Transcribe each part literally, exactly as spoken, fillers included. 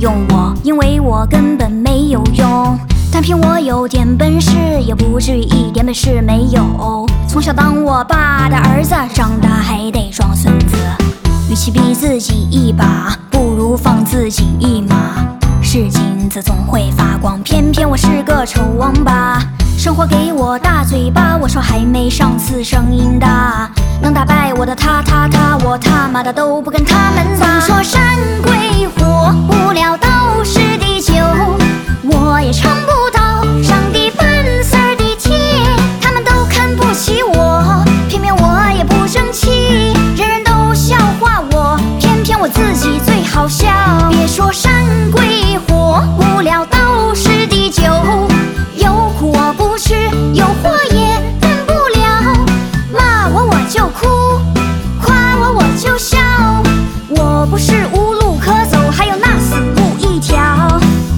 用我，因为我根本没有用。但凭我有点本事，也不至于一点本事没有。从小当我爸的儿子，长大还得装孙子。与其逼自己一把，不如放自己一马。是金子总会发光，偏偏我是个丑王八。生活给我大嘴巴，我说还没上次声音大。能打败我的他他他，我他妈的都不跟他们打。总说山归火，不料到是地久，我也尝不到上帝半丝儿的铁。他们都看不起我，偏偏我也不生气。人人都笑话我，偏偏我自己最好笑。别说山归火，不料到是地久，有苦我不吃，有祸也干不了。骂我我就哭，夸我我就笑。我不是无路可走，还有那死路一条。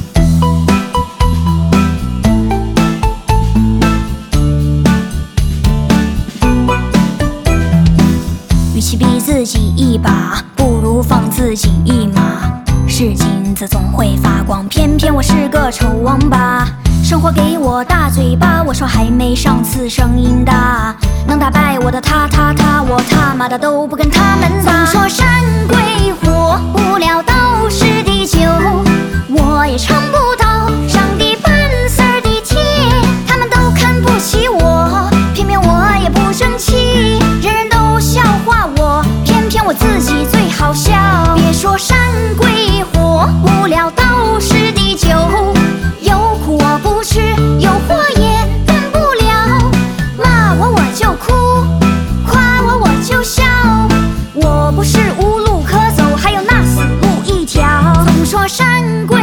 与其逼自己一把，不如放自己一马。是金子总会发光，偏偏我是个丑王八。生活给我大嘴巴，我说还没上次声音大。能打败我的他他他，我他妈的都不跟他们打。总说山归火，不料到是地久，我也尝不到上帝半丝儿的铁。他们都看不起我，偏偏我也不生气。人人都笑话我，偏偏我自己最好笑。别说山归火，不料到是地久，有苦我不吃，有祸也干不了。骂我我就哭，夸我我就笑。我不是无路可走，还有那死路一条。总说山归